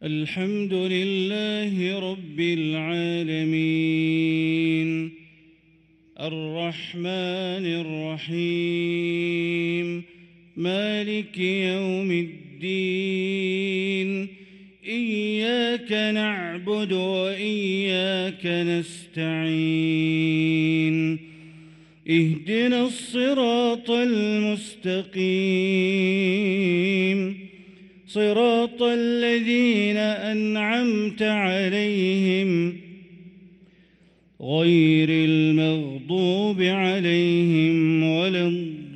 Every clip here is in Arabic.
الحمد لله رب العالمين الرحمن الرحيم مالك يوم الدين إياك نعبد وإياك نستعين اهدنا الصراط المستقيم صراط الذين أنعمت عليهم غير المغضوب عليهم ولا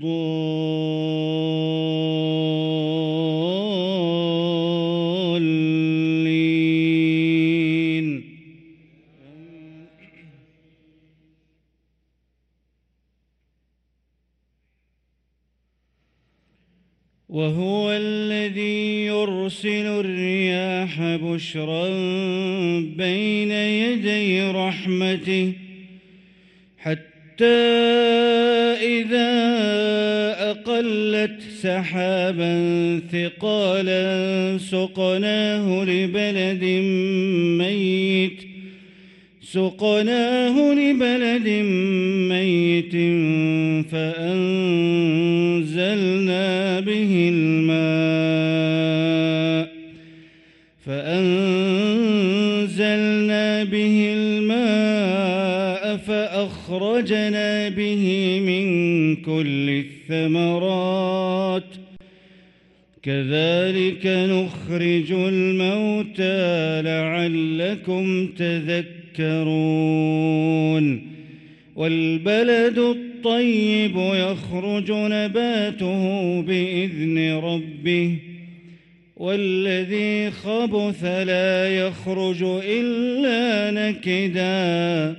الضالين. وهو الذي يرسل الرياح بشرا بين يدي رحمته حتى إذا أقلت سحابا ثقالا سقناه لبلد ميت فأنزلنا به الماء فأخرجنا به من كل الثمرات كذلك نخرج الموتى لعلكم تذكرون. والبلد الطيب يخرج نباته بإذن ربه والذي خبث لا يخرج إلا نكدا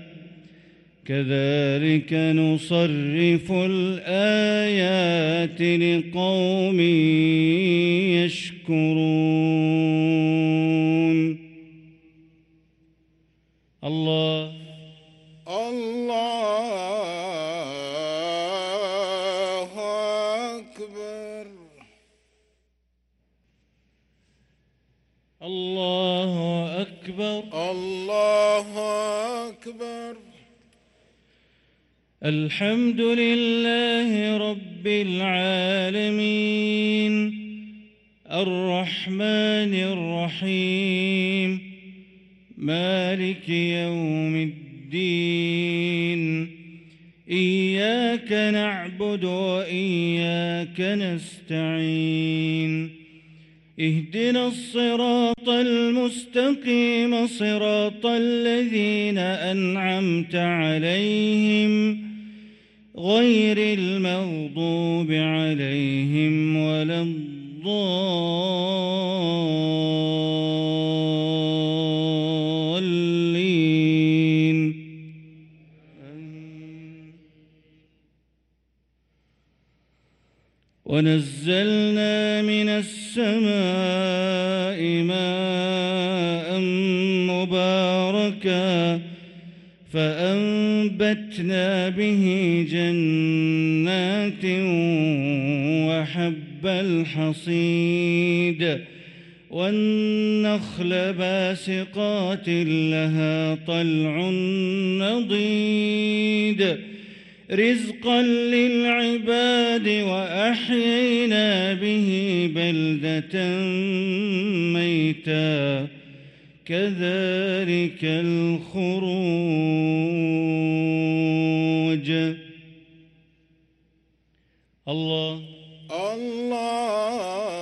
كذلك نصرف الآيات لقوم يشكرون. الله أكبر. الله أكبر. الله أكبر. الحمد لله رب العالمين الرحمن الرحيم مالك يوم الدين إياك نعبد وإياك نستعين اهدنا الصراط المستقيم صراط الذين أنعمت عليهم غير المغضوب عليهم ولا الضالين. ونزلنا من السماء ماء مباركا فأنبتنا به جنات وحب الحصيد والنخل باسقات لها طلع نضيد رزقا للعباد وأحيينا به بلدة ميتا كذلك الخروج. الله